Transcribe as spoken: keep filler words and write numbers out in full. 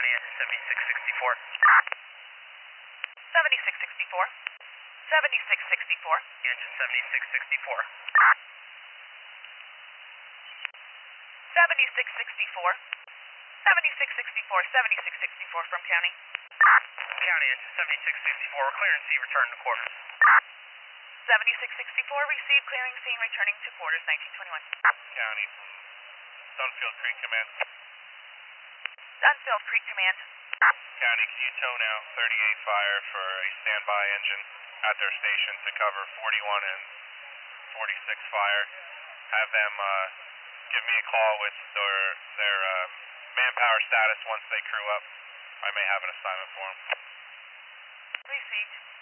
County engine seventy-six sixty-four. seventy-six sixty-four. seventy-six sixty-four. Engine seventy-six sixty-four. seventy-six sixty-four. seventy-six sixty-four. seventy-six sixty-four from County. County engine seventy-six sixty-four. We're clearing C, return to quarters. seventy-six sixty-four, received, clearing scene, returning to quarters, nineteen twenty-one. County, Dunfield Creek Command. Dunfield Creek Command. County, can you tow now thirty-eight Fire for a standby engine at their station to cover forty-one and forty-six Fire? Have them uh, give me a call with their, their uh, manpower status once they crew up. I may have an assignment for them. Received.